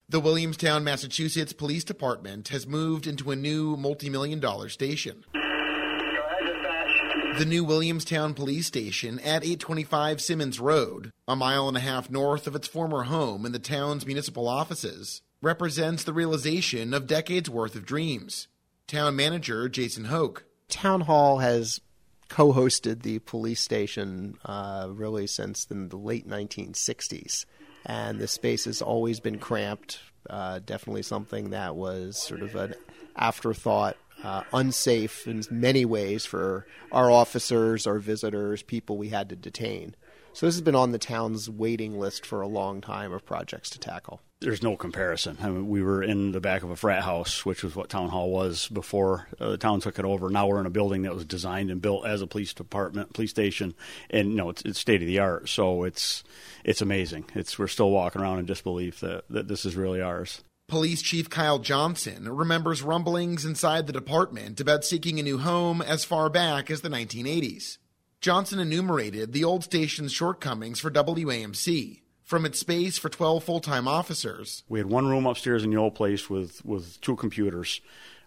The Williamstown, Massachusetts Police Department has moved into a new multi-million-dollar station. The new Williamstown Police Station at 825 Simmons Road, a mile and a half north of its former home in the town's municipal offices, represents the realization of decades' worth of dreams. Town manager Jason Hoke. Town Hall has co-hosted the police station really since the late 1960s. And the space has always been cramped, definitely something that was sort of an afterthought, unsafe in many ways for our officers, our visitors, people we had to detain. So this has been on the town's waiting list for a long time of projects to tackle. There's no comparison. I mean, we were in the back of a frat house, which was what Town Hall was before the town took it over. Now we're in a building that was designed and built as a police department, police station, and it's state of the art. So it's amazing. We're still walking around in disbelief that this is really ours. Police Chief Kyle Johnson remembers rumblings inside the department about seeking a new home as far back as the 1980s. Johnson enumerated the old station's shortcomings for WAMC, from its space for 12 full-time officers. We had one room upstairs in the old place with 2 computers,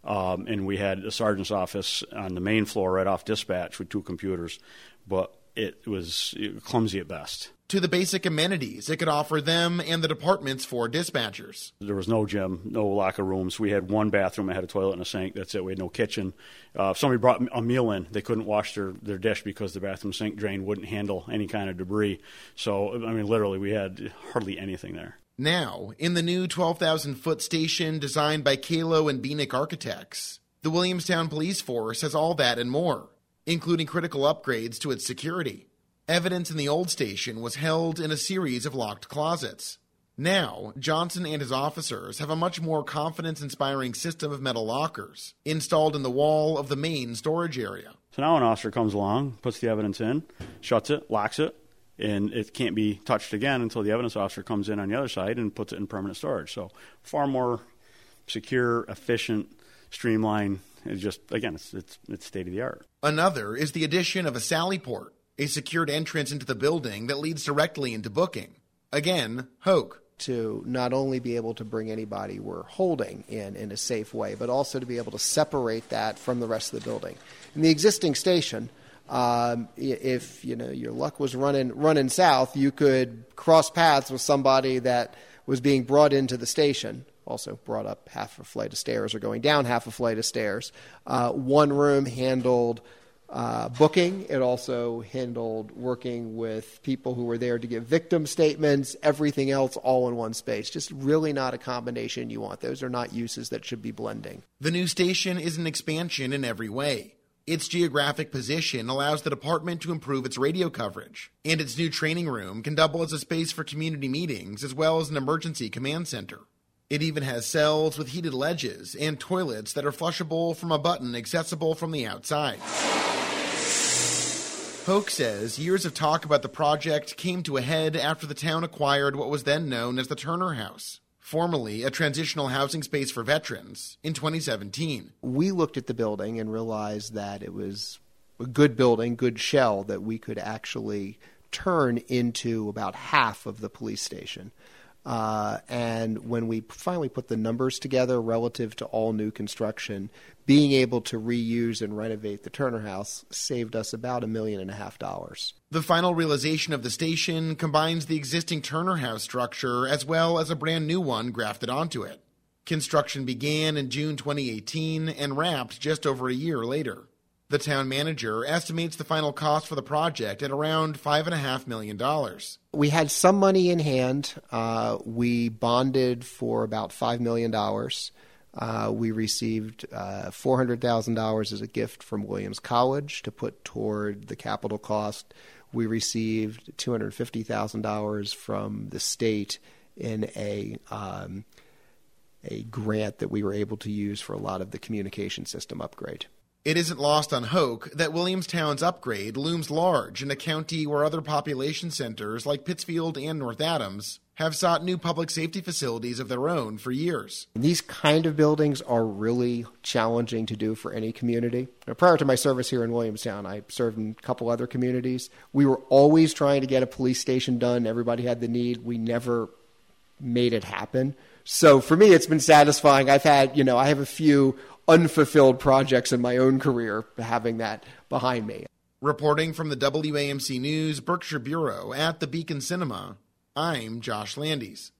and we had a sergeant's office on the main floor right off dispatch with 2 computers, but it was clumsy at best. To the basic amenities it could offer them and the department's 4 dispatchers. There was no gym, no locker rooms. We had one bathroom that had a toilet and a sink. That's it. We had no kitchen. If somebody brought a meal in, they couldn't wash their dish because the bathroom sink drain wouldn't handle any kind of debris. So, I mean, literally, we had hardly anything there. Now, in the new 12,000-foot station designed by Kalo and Beanick Architects, the Williamstown Police Force has all that and more, including critical upgrades to its security. Evidence in the old station was held in a series of locked closets. Now, Johnson and his officers have a much more confidence-inspiring system of metal lockers installed in the wall of the main storage area. So now an officer comes along, puts the evidence in, shuts it, locks it, and it can't be touched again until the evidence officer comes in on the other side and puts it in permanent storage. So far more secure, efficient, streamlined. It's just, again, it's state-of-the-art. Another is the addition of a sally port, a secured entrance into the building that leads directly into booking. Again, Hoke. To not only be able to bring anybody we're holding in a safe way, but also to be able to separate that from the rest of the building. In the existing station, if your luck was running south, you could cross paths with somebody that was being brought into the station, also brought up half a flight of stairs or going down half a flight of stairs. One room handled booking. It also handled working with people who were there to give victim statements, everything else all in one space. Just really not a combination you want. Those are not uses that should be blending. The new station is an expansion in every way. Its geographic position allows the department to improve its radio coverage, and its new training room can double as a space for community meetings as well as an emergency command center. It even has cells with heated ledges and toilets that are flushable from a button accessible from the outside. Hoke says years of talk about the project came to a head after the town acquired what was then known as the Turner House, formerly a transitional housing space for veterans, in 2017. We looked at the building and realized that it was a good building, good shell that we could actually turn into about half of the police station. And when we finally put the numbers together relative to all new construction, being able to reuse and renovate the Turner House saved us about $1.5 million. The final realization of the station combines the existing Turner House structure as well as a brand new one grafted onto it. Construction began in June 2018 and wrapped just over a year later. The town manager estimates the final cost for the project at around $5.5 million. We had some money in hand. We bonded for about $5 million. We received $400,000 as a gift from Williams College to put toward the capital cost. We received $250,000 from the state in a grant that we were able to use for a lot of the communication system upgrade. It isn't lost on Hoke that Williamstown's upgrade looms large in a county where other population centers like Pittsfield and North Adams have sought new public safety facilities of their own for years. These kind of buildings are really challenging to do for any community. Now, prior to my service here in Williamstown, I served in a couple other communities. We were always trying to get a police station done. Everybody had the need. We never made it happen. So for me, it's been satisfying. I have a few unfulfilled projects in my own career having that behind me. Reporting from the WAMC News Berkshire Bureau at the Beacon Cinema, I'm Josh Landis.